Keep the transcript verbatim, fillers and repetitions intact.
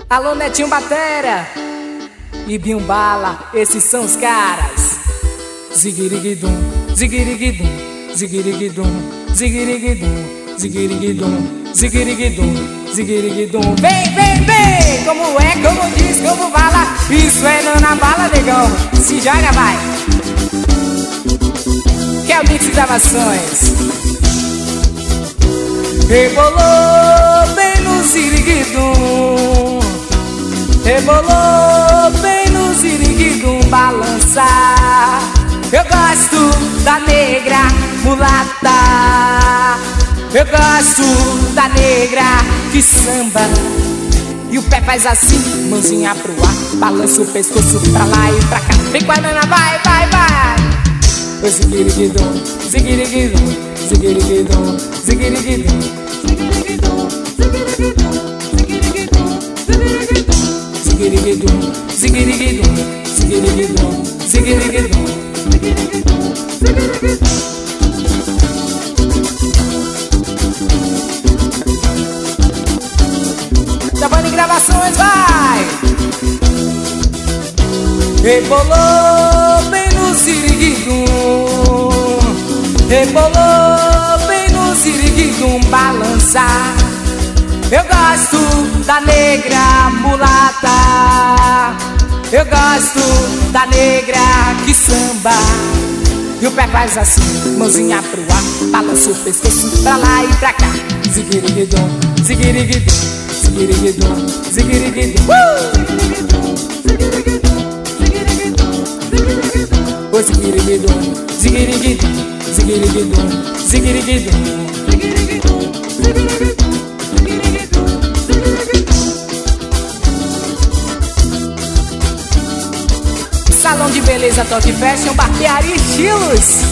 Alô, Netinho Batera e Bimbala, esses são os caras. Ziguiriguidum, ziguiriguidum, ziguiriguidum, ziguiriguidum, ziguiriguidum, ziguiriguidum, ziguiriguidum. Vem, vem, vem! Como é, como diz, como fala, isso é na bala, negão. Se joga, vai! Que é o Mix Gravações. Rebolou bem no ziriguidum, rebolou bem no ziriguidum, balançar. Eu gosto da negra mulata, eu gosto da negra que samba. E o pé faz assim, mãozinha pro ar, balança o pescoço pra lá e pra cá. Vem com a nana, vai, vai, vai. O ziguiriguidum, ziguiriguidum, ziguiriguidum, ziguiriguidum, ziguiriguidum, ziguiriguidum, ziguiriguidum, ziguiriguidum, ziguiriguidum, ziguiriguidum, ziguiriguidum, ziguiriguidum, ziguiriguidum. Giovanni Gravações, vai! Rebolou bem no ziriguidum, rebolou bem no ziriguidum, balançar. Eu gosto da negra mulata, eu gosto da negra que samba. E o pé faz assim, mãozinha pro ar, balança o pescoço pra lá e pra cá. Ziguiriguidum, ziguiriguidum, ziguiriguidum, ziguiriguidum, uh! O ziguiriguidum, ziguiriguidum, ziguiriguidum, ziguiriguidum, ziguiriguidum, ziguiriguidum, ziguiriguidum, ziguiriguidum. Salão de beleza, toque fashion, barbearia e estilos.